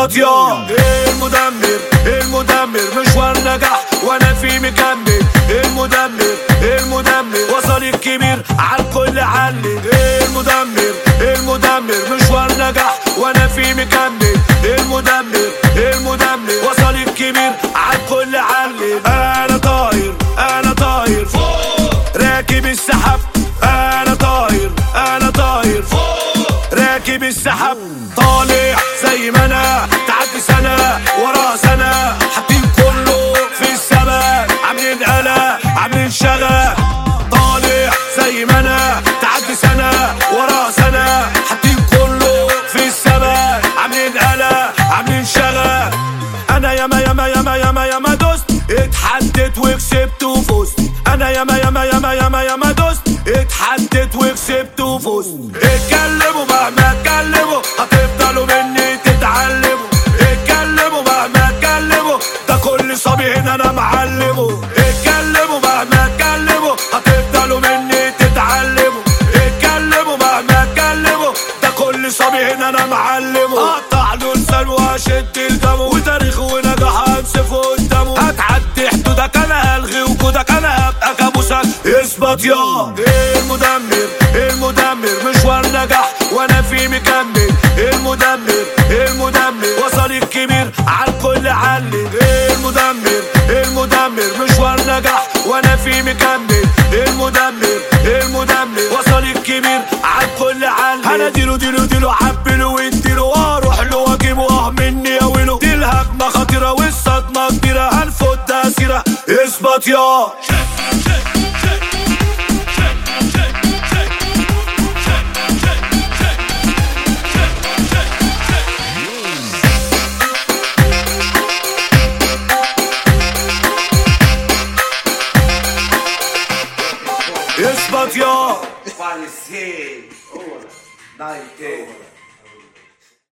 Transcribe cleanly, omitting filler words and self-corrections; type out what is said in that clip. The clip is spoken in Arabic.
اثبت يا المدمر المدمر، مشوار نجح وانا فيه مكمل. المدمر المدمر، وصل الكبير عالكل علم. المدمر المدمر، مشوار نجح وانا فيه مكمل. المدمر المدمر، وصل الكبير عالكل علم. انا طاير انا طاير فوق راكب السحاب. انا طاير انا طاير فوق راكب السحاب. طالع زي ما انا، تعدي سنة ورا سنة، حاطين كله في السماء، عاملين قلق عاملين شغب. طالع زي ما انا، تعدي سنة ورا سنة، حاطين كله في السماء، عاملين قلق عاملين شغب. انا ياما ياما ياما ياما ياما دوست، اتحدت وكسبت وفزت. انا ياما ياما ياما ياما ياما دوست، اتحدت وكسبت وفزت. اتكلموا مهما اتكلموا، هتفضلوا مني تتعلموا. اتكلموا مهما اتكلموا، ده كل صبي هنا انا معلمه. اتكلموا مهما اتكلموا، هتفضلوا مني تتعلموا. اتكلموا مهما اتكلموا، ده كل صبي هنا انا معلمه. اقطع له لسان واشد الدم، وتاريخه ونجاح انسفه قدامه. هتعدي حدودك انا الغي وجودك، انا هبقى كابوسك. اثبت يا المدمر المدمر، مشوار نجح وانا فيه مكمل. المدمر المدمر، وصل الكبير عالكل علم. المدمر المدمر، مشوار نجح وانا فيه مكمل. المدمر المدمر، وصل الكبير عالكل علم. انا ديله ديله ديله، عبله واديله، واروح له واجيبه مني اوله. دي الهجمة خطيرة والصدمة كبيرة، هنفوتها سيرة. اثبت يا اثبت يا Parecer, dá inteiro.